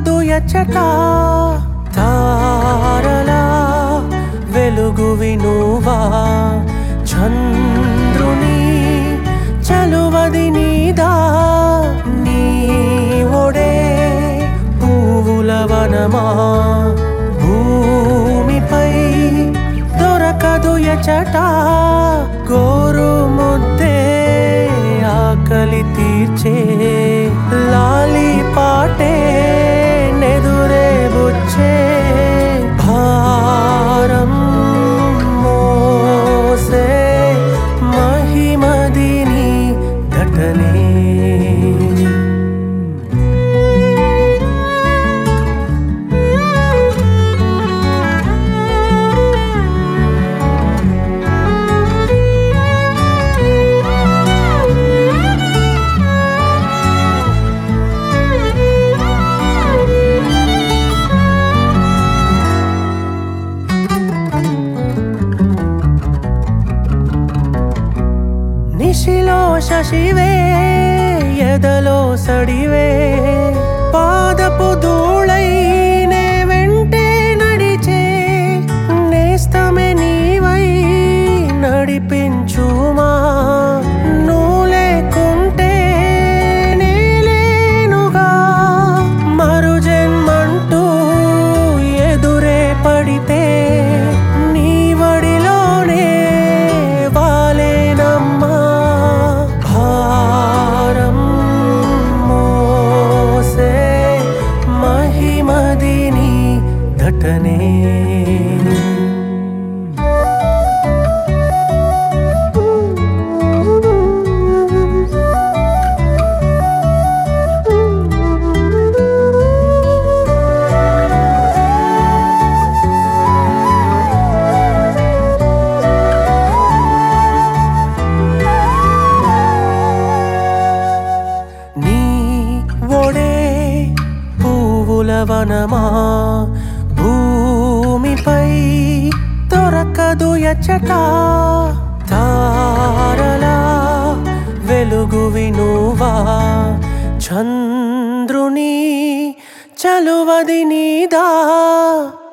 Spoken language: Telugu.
దొరకదు ఎచ్చట తారలా వెలుగువి నువ్వా చంద్రుని చలువది నీదా నీ ఒడే పువ్వుల వనమా భూమిపై దొరకదు ఎచ్చట గోరు ముద్దే ఆకలి తీర్చే లాలి పాటే నెదురే బుచ్చే భారం మోసే మహిమదిని ఘటనే నిశిలో శశివే ఎదలో సడివే పాదపు ధూళై నే వెంటే నడిచే నేస్తమే నీవై నడిపించుమా నువ్వు లేకుంటే నేలేనుగా మరు జన్మంటూ ఎదురే పడితే నీ వడిలోనే వాలేనమ్మా భారం మోసే మహిమదిని ఘటనే వనమా భూమిపై దొరకదు ఎచ్చట తారలా వెలుగువి నువ్వా చంద్రుని చలువది నీదా